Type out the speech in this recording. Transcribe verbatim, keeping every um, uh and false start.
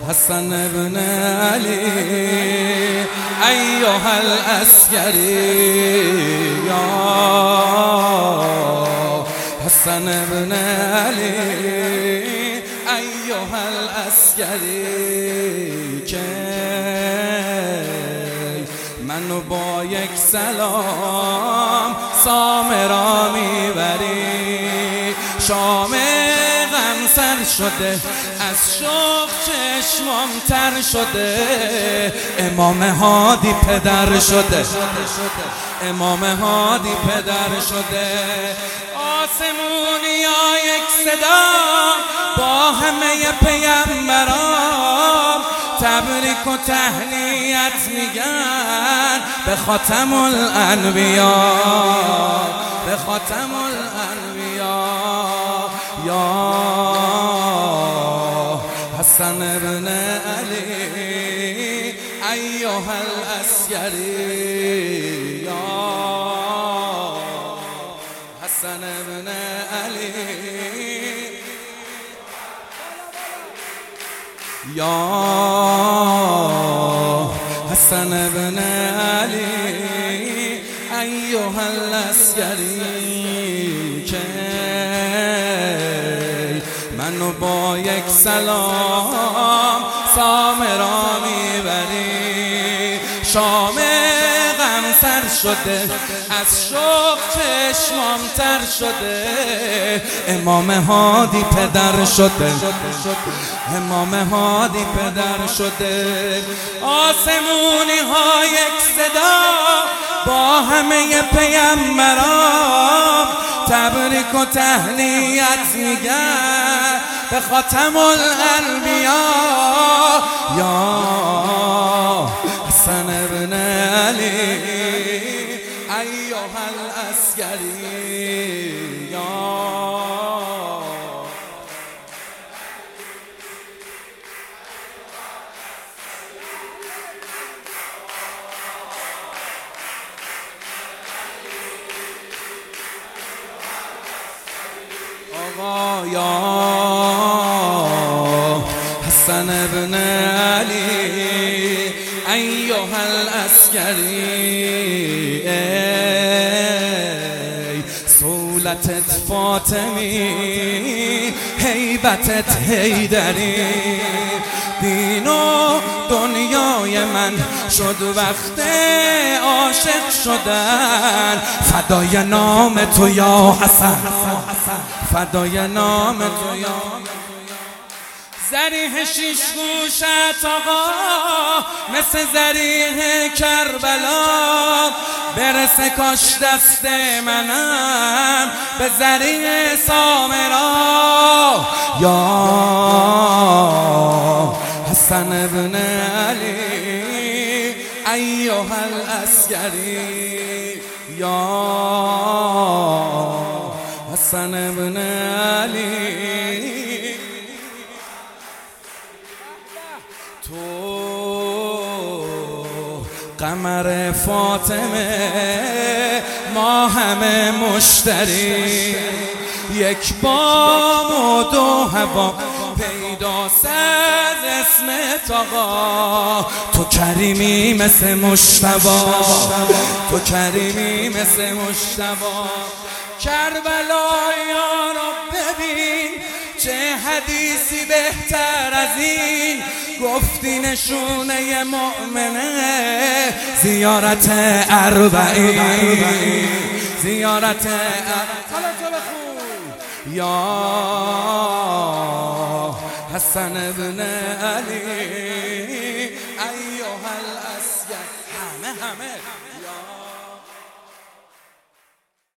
حسن ابن علی ایها العسکری یا حسن ابن علی ایها العسکری که منو با یک سلام سامرا میبری. شام غم سر شده از شوق چشمام تر شده، امام هادی پدر شده، امام هادی پدر شده. آسمونی ها یک صدا با همه پیامبران تبریک و تهنیت میگن به خاتم الانبیا، به خاتم الانبیا. یا حسن ابن علی ایها العسکری یا حسن ابن علی یا حسن ابن علی ایها العسکری که منو با یک سلام سامرا میبری. شام غم سر شده از شوق چشمام تر شده، امام هادی پدر شده، امام هادی پدر شده. آسمونی ها یک صدا با همه پیامبران تبریک و تهنیت میگن به خاتم الانبیا. یا حسن ابن علی ایها العسکری یا آقا یا حسن ابن علی ایها العسکری ای صولتت فاطمی هیبتت حیدری. دین و دنیای من شد وقت عاشق شدن، فدای نام تو یا حسن، فدای نام تو یا زریح شیش گوشت آقا مثل زریح کربلا، برسه کاش دست منم به زریح سامرا. یا حسن ابن علی ایها العسکری یا حسن ابن علی تو قمر فاطمه ما همه مشتری، یک بام و دو هوا پیداست از اسمت آقا. تو کریمی مثل مجتبی، تو کریمی مثل مجتبی. کربلا یارو ببین چه حدیثی بهتر از این، گفتی نشونه مؤمنه زیارت اربعین، زیارت اربعین. یا حسن ابن علی